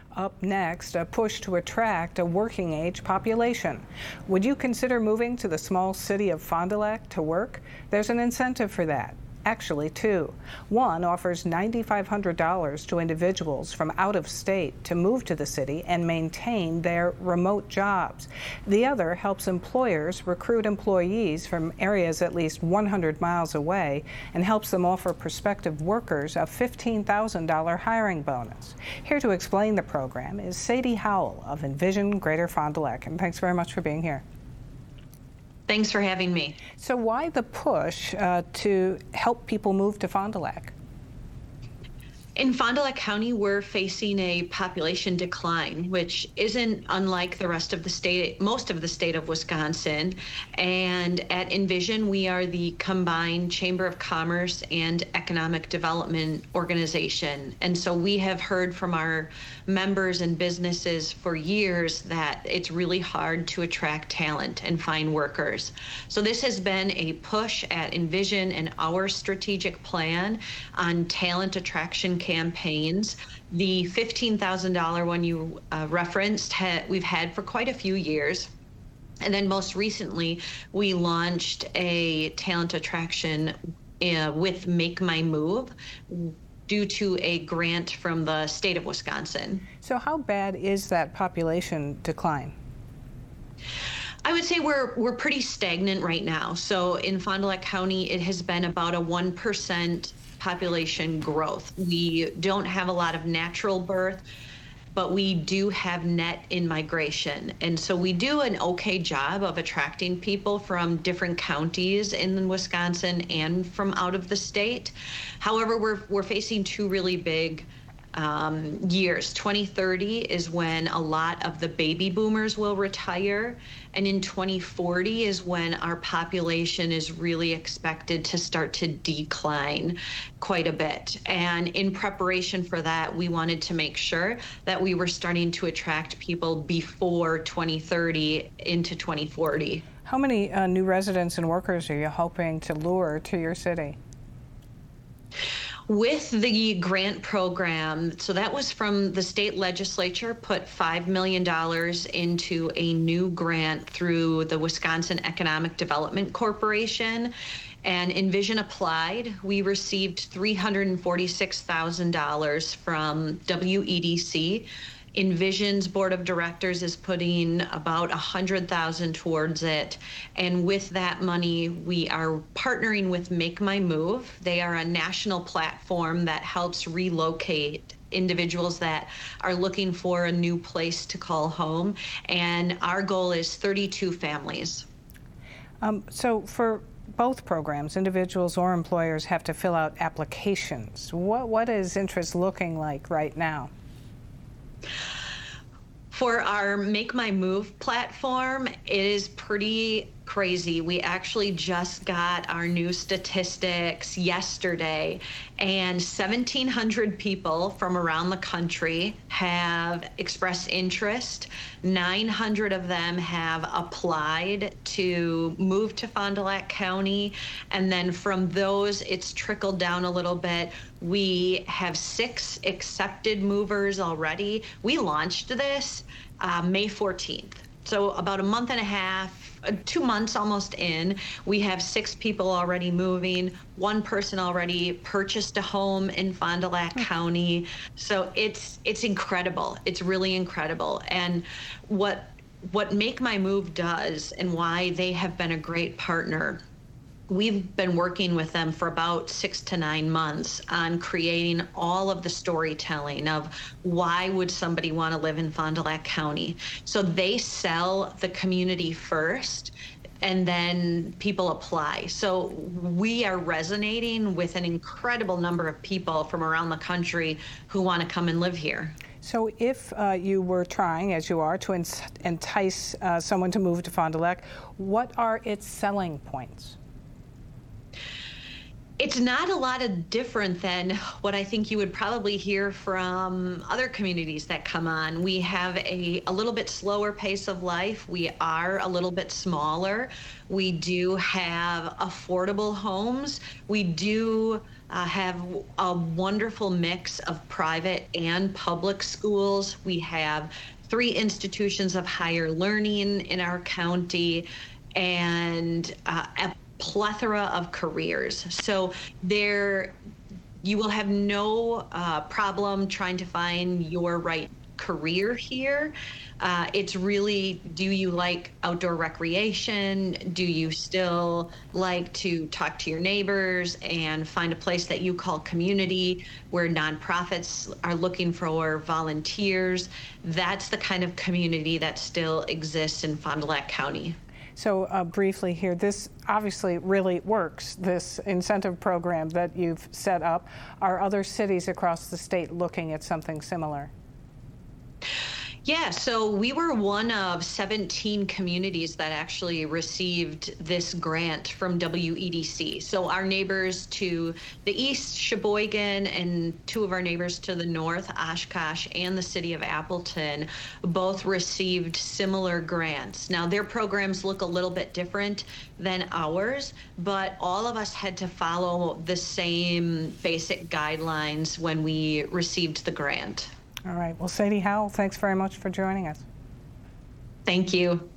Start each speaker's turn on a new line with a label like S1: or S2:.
S1: Up next, a push to attract a working age population. Would you consider moving to the small city of Fond du Lac to work? There's an incentive for that. Actually, two. One offers $9,500 to individuals from out of state to move to the city and maintain their remote jobs. The other helps employers recruit employees from areas at least 100 miles away and helps them offer prospective workers a $15,000 hiring bonus. Here to explain the program is Sadie Howell of Envision Greater Fond du Lac, and thanks very much for being here.
S2: Thanks for having me.
S1: So why the push to help people move to Fond du Lac?
S2: In Fond du Lac County, we're facing a population decline, which isn't unlike the rest of the state, most of the state of Wisconsin. And at Envision, we are the combined Chamber of Commerce and Economic Development organization. And so we have heard from our members and businesses for years that it's really hard to attract talent and find workers. So this has been a push at Envision and our strategic plan on talent attraction campaigns. The $15,000 one you referenced, we've had for quite a few years. And then most recently, we launched a talent attraction with Make My Move due to a grant from the state of Wisconsin.
S1: So how bad is that population decline?
S2: I would say we're pretty stagnant right now. So in Fond du Lac County, it has been about a 1% population growth. We don't have a lot of natural birth, but we do have net in migration. And so we do an okay job of attracting people from different counties in Wisconsin and from out of the state. However, we're facing two really big years. 2030 is when a lot of the baby boomers will retire, and in 2040 is when our population is really expected to start to decline quite a bit. And in preparation for that, we wanted to make sure that we were starting to attract people before 2030 into 2040.
S1: How many new residents and workers are you hoping to lure to your city?
S2: With the grant program, so that was from the state legislature, put $5 million into a new grant through the Wisconsin Economic Development Corporation, and Envision applied. We received $346,000 from WEDC. Envision's board of directors is putting about $100,000 towards it. And with that money, we are partnering with Make My Move. They are a national platform that helps relocate individuals that are looking for a new place to call home. And our goal is 32 families.
S1: So for both programs, individuals or employers have to fill out applications. What is interest looking like right now?
S2: For our Make My Move platform, it is pretty crazy. We actually just got our new statistics yesterday, and 1,700 people from around the country have expressed interest. 900 of them have applied to move to Fond du Lac County, and then from those, it's trickled down a little bit. We have 6 accepted movers already. We launched this May 14th. So about a month and a half, 2 months almost in, we have 6 people already moving. 1 person already purchased a home in Fond du Lac County. So it's incredible. It's really incredible. And what Make My Move does and why they have been a great partner, we've been working with them for about 6 to 9 months on creating all of the storytelling of why would somebody want to live in Fond du Lac County. So they sell the community first, and then people apply. So we are resonating with an incredible number of people from around the country who want to come and live here.
S1: So if you were trying, as you are, to entice someone to move to Fond du Lac, what are its selling points?
S2: It's not a lot of different than what I think you would probably hear from other communities that come on. We have a little bit slower pace of life. We are a little bit smaller. We do have affordable homes. We do have a wonderful mix of private and public schools. We have 3 institutions of higher learning in our county and a plethora of careers. So you will have no problem trying to find your right career here. It's really, do you like outdoor recreation? Do you still like to talk to your neighbors and find a place that you call community where nonprofits are looking for volunteers? That's the kind of community that still exists in Fond du Lac County.
S1: So briefly here, this obviously really works, this incentive program that you've set up. Are other cities across the state looking at something similar?
S2: Yeah, so we were one of 17 communities that actually received this grant from WEDC. So our neighbors to the east, Sheboygan, and 2 of our neighbors to the north, Oshkosh, and the city of Appleton, both received similar grants. Now, their programs look a little bit different than ours, but all of us had to follow the same basic guidelines when we received the grant.
S1: All right. Well, Sadie Howell, thanks very much for joining us.
S2: Thank you.